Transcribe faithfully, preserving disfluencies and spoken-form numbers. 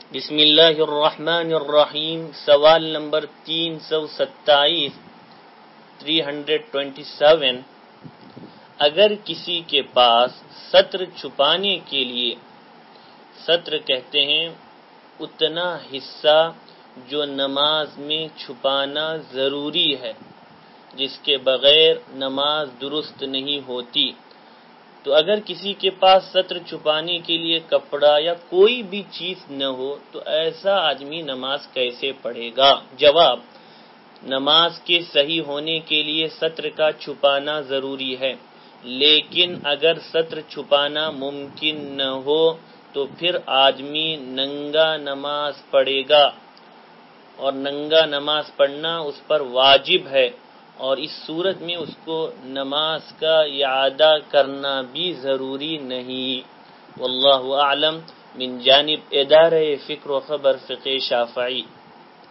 بسم اللہ الرحمن الرحیم. سوال نمبر تین سو ستائیس تھری ہنڈریڈ ٹوینٹی سیون. اگر کسی کے پاس سطر چھپانے کے لیے، سطر کہتے ہیں اتنا حصہ جو نماز میں چھپانا ضروری ہے، جس کے بغیر نماز درست نہیں ہوتی، تو اگر کسی کے پاس سطر چھپانے کے لیے کپڑا یا کوئی بھی چیز نہ ہو تو ایسا آدمی نماز کیسے پڑھے گا؟ جواب: نماز کے صحیح ہونے کے لیے سطر کا چھپانا ضروری ہے، لیکن اگر سطر چھپانا ممکن نہ ہو تو پھر آدمی ننگا نماز پڑھے گا، اور ننگا نماز پڑھنا اس پر واجب ہے، اور اس صورت میں اس کو نماز کا اعادہ کرنا بھی ضروری نہیں. واللہ اعلم. من جانب ادارہ فکر و خبر فقہ شافعی.